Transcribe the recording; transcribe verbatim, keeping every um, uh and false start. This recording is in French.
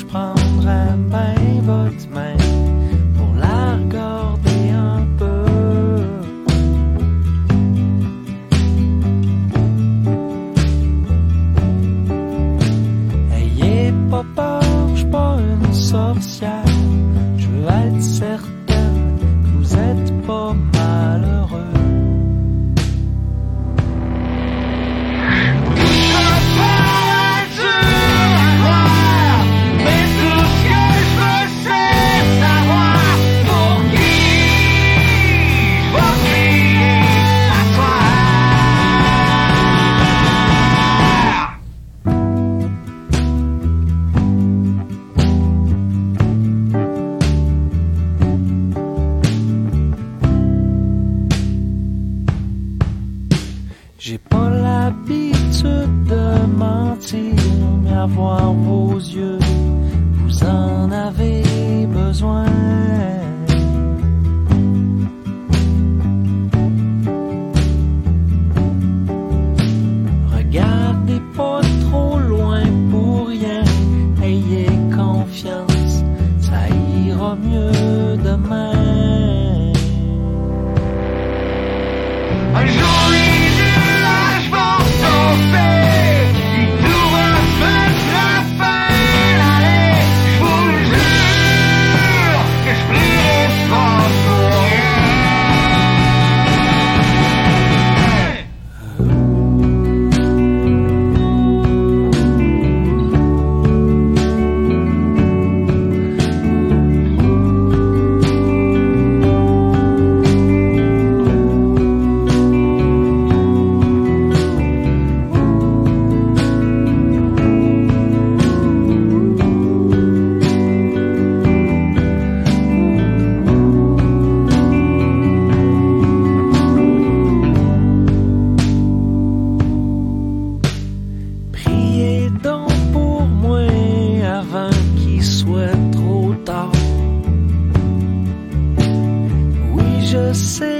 je prendrais bien votre main pour la regarder un peu. Ayez pas peur, je suis pas une sorcière. Je veux être certaine que vous êtes pas malheureux. J'ai pas l'habitude de mentir, mais à voir vos yeux, vous en avez besoin. Regardez pas trop loin pour rien, ayez confiance, ça ira mieux demain. Un jour je sais